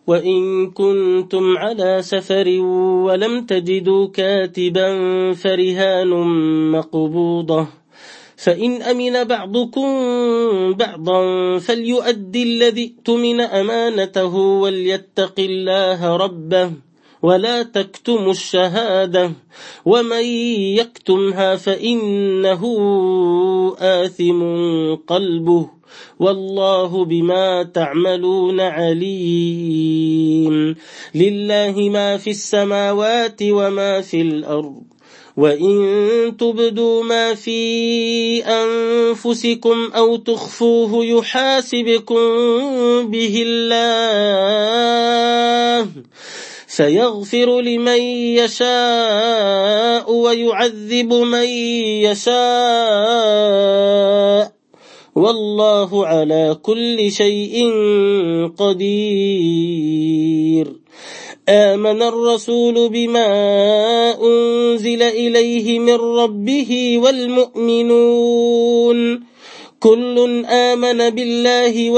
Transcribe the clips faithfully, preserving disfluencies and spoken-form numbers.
وإن كنتم على سفر ولم تجدوا كاتبا فرهان مقبوضة فإن أمن بعضكم بعضا فليؤدي الذي اؤتمن أمانته وليتق الله ربه ولا تكتموا الشهادة ومن يكتمها فإنه آثم قلبه والله بما تعملون عليم. لله ما في السماوات وما في الأرض وإن تبدوا ما في أنفسكم أو تخفوه يحاسبكم به الله فيغفر لمن يشاء ويعذب من يشاء والله على كل شيء قدير. آمن الرسول بما أنزل إليه من ربه والمؤمنون كل آمن بالله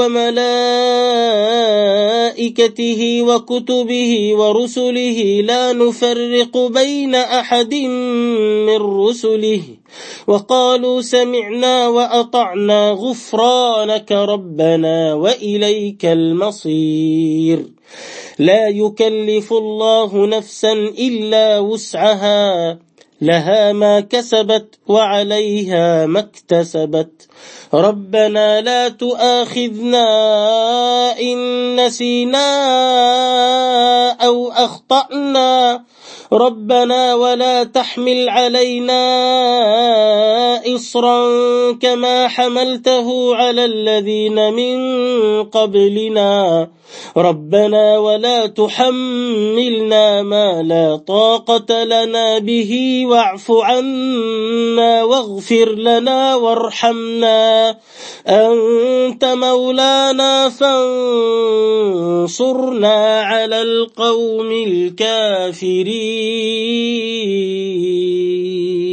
وملائكته وكتبه ورسله لا نفرق بين أحد من رسله وقالوا سمعنا وأطعنا غفرانك ربنا وإليك المصير. لا يكلف الله نفسا إلا وسعها لها ما كسبت وعليها ما اكتسبت ربنا لا تؤاخذنا إن نسينا أو أخطأنا ربنا ولا تحمل علينا إصرا كما حملته على الذين من قبلنا ربنا ولا تحملنا ما لا طاقة لنا به واعف عنا واغفر لنا وارحمنا أنت مولانا فانصرنا على القوم الكافرين.